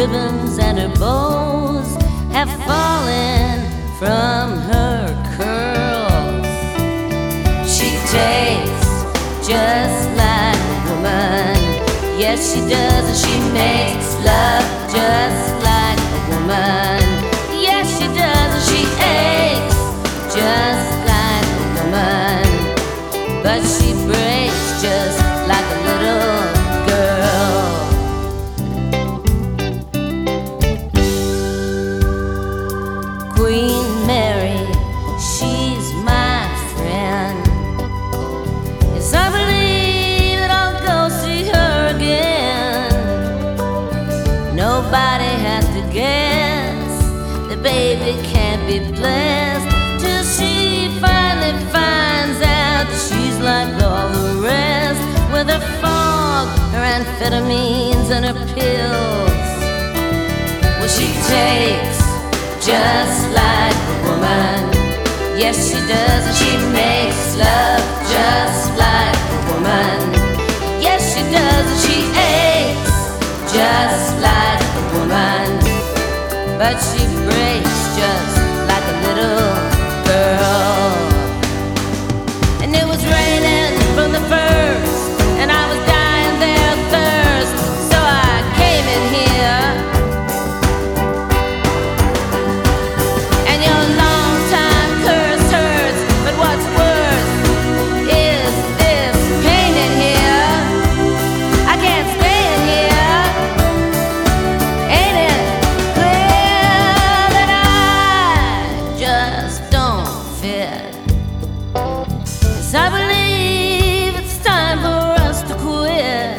ribbons and her bows have fallen from her curls. She tastes just like a woman. Yes, she does, and she makes love just like a woman. Yes, she does, and she aches just like a woman. But she breaks just like a little girl. Queen Mary, she's my friend. Yes, I believe that I'll go see her again. Nobody has to guess the baby can't be blessed till she finally finds out that she's like all the rest, with her fog, her amphetamines, and her pills. Well, she takes just like a woman. Yes, she does, and she makes love just like a woman. Yes, she does, and she aches just like a woman. But she breaks just like a little girl. And it was raining from the first, and I was dying there of thirst, so I came in here. And your long time curse hurts, but what's worse is this pain in here. I can't stay in here. Ain't it clear that I just don't fit? 'Cause I believe it's time for us to quit.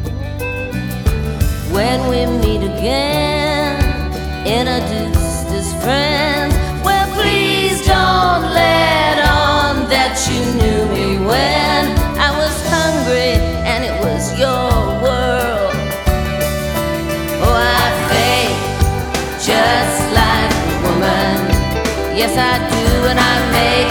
When we meet again, introduced as friends, well, please don't let on that you knew me when I was hungry and it was your world. Oh, I fake just like a woman. Yes, I do, and I make